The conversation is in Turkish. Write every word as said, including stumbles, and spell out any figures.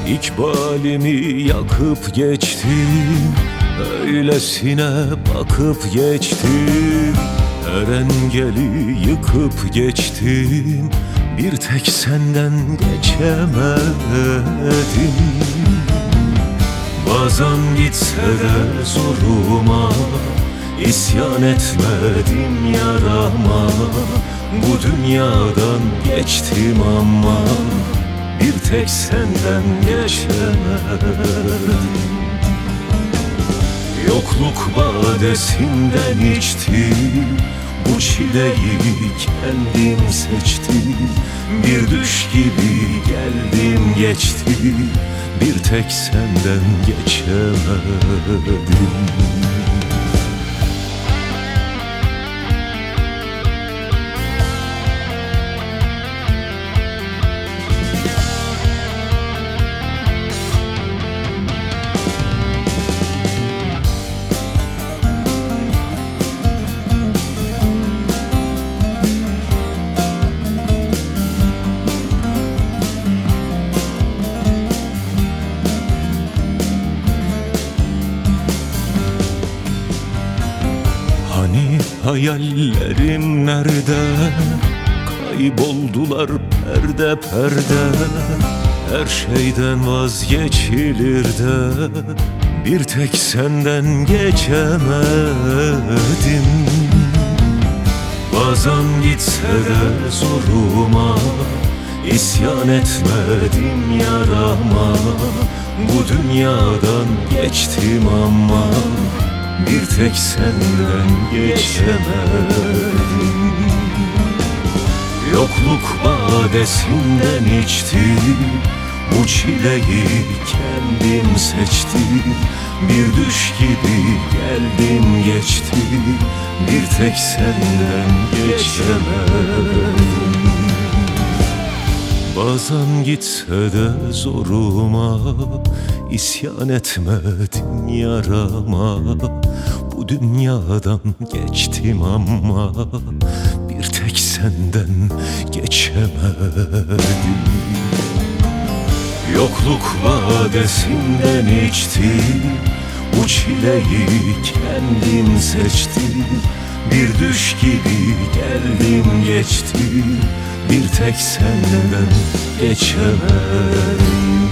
İkbalimi yakıp geçtim, öylesine bakıp geçtim. Her engeli yıkıp geçtim, bir tek senden geçemedim. Bazen gitse de zoruma, İsyan etmedim yarama. Bu dünyadan geçtim ama bir tek senden geçemedim. Yokluk badesinden içtim, bu çileyi kendim seçtim. Bir düş gibi geldim geçtim, bir tek senden geçemedim. Hani hayallerim nerede? Kayboldular perde perde. Her şeyden vazgeçilir de bir tek senden geçemedim. Bazen gitse de zoruma, İsyan etmedim yarama. Bu dünyadan geçtim ama bir tek senden geçemedim. Yokluk badesinden içtim, bu çileyi kendim seçtim. Bir düş gibi geldim geçtim, bir tek senden geçemedim. Bazen gitse de zoruma, İsyan etmedim yarama. Bu dünyadan geçtim ama bir tek senden geçemedim. Yokluk vadesinden içtim, bu çileyi kendim seçtim. Bir düş gibi geldim geçtim, bir tek senden geçemedim.